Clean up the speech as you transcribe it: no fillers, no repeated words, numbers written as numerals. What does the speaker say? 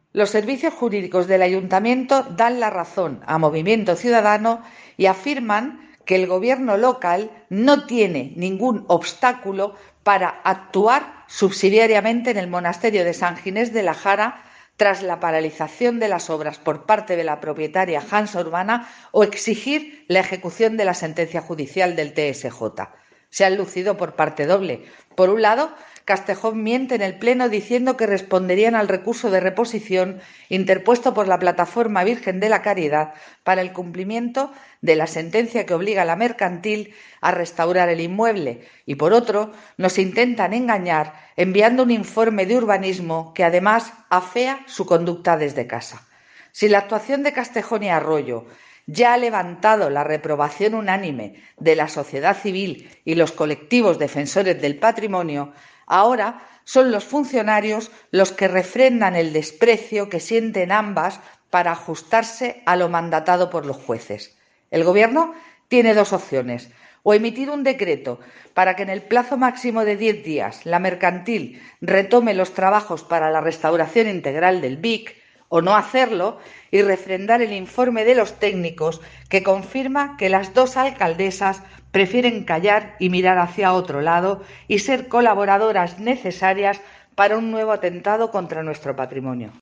Los servicios jurídicos del Ayuntamiento dan la razón a Movimiento Ciudadano y afirman que el gobierno local no tiene ningún obstáculo para actuar subsidiariamente en el monasterio de San Ginés de la Jara tras la paralización de las obras por parte de la propietaria Hansa Urbana o exigir la ejecución de la sentencia judicial del TSJ. Se han lucido por parte doble. Por un lado, Castejón miente en el Pleno diciendo que responderían al recurso de reposición interpuesto por la Plataforma Virgen de la Caridad para el cumplimiento de la sentencia que obliga a la mercantil a restaurar el inmueble y, por otro, nos intentan engañar enviando un informe de urbanismo que, además, afea su conducta desde casa. Si la actuación de Castejón y Arroyo ya ha levantado la reprobación unánime de la sociedad civil y los colectivos defensores del patrimonio, ahora son los funcionarios los que refrendan el desprecio que sienten ambas para ajustarse a lo mandatado por los jueces. El Gobierno tiene dos opciones: o emitir un decreto para que en el plazo máximo de 10 días la mercantil retome los trabajos para la restauración integral del BIC, o no hacerlo y refrendar el informe de los técnicos que confirma que las dos alcaldesas prefieren callar y mirar hacia otro lado y ser colaboradoras necesarias para un nuevo atentado contra nuestro patrimonio.